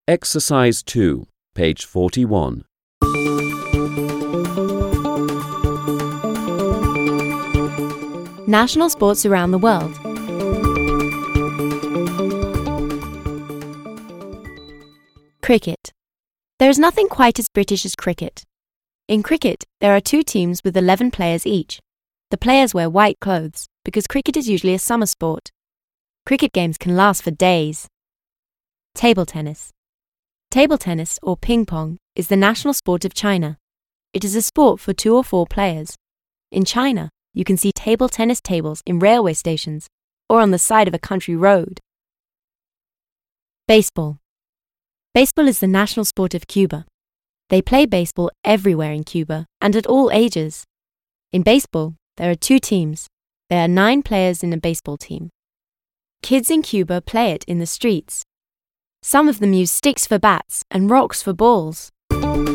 Exercise 2, page 41. National sports around the world. Cricket. There is nothing quite as British as cricket. In cricket, there are 2 teams with 11 players each. The players wear white clothes because cricket is usually a summer sport. Cricket games can last for days. Table tennis. Table tennis, or ping pong, is the national sport of China. It is a sport for 2 or 4 players. In China, you can see table tennis tables in railway stations or on the side of a country road. Baseball. Baseball is the national sport of Cuba. They play baseball everywhere in Cuba and at all ages. In baseball, there are 2 teams. There are 9 players in a baseball team. Kids in Cuba play it in the streets. Some of them use sticks for bats and rocks for balls.